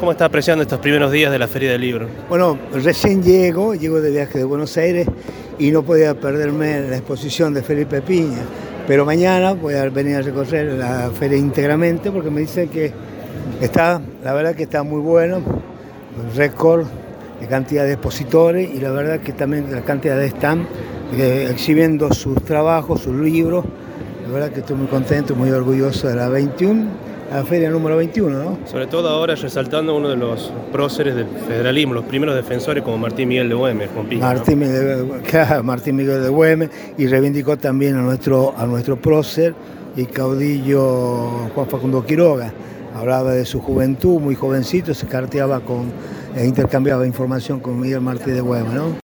¿Cómo está apreciando estos primeros días de la Feria del Libro? Bueno, recién llego de viaje de Buenos Aires y no podía perderme la exposición de Felipe Piña, pero mañana voy a venir a recorrer la feria íntegramente porque me dicen que la verdad que está muy bueno, un récord de cantidad de expositores y la verdad que también la cantidad de stand exhibiendo sus trabajos, sus libros. La verdad que estoy muy contento, muy orgulloso de la feria número 21, ¿no? Sobre todo ahora resaltando uno de los próceres del federalismo, los primeros defensores como Martín Miguel de Güemes, Juan Piña, Martín Miguel de Güemes, y reivindicó también a nuestro prócer y caudillo Juan Facundo Quiroga. Hablaba de su juventud, muy jovencito, se carteaba intercambiaba información con Miguel Martí de Güemes, ¿no?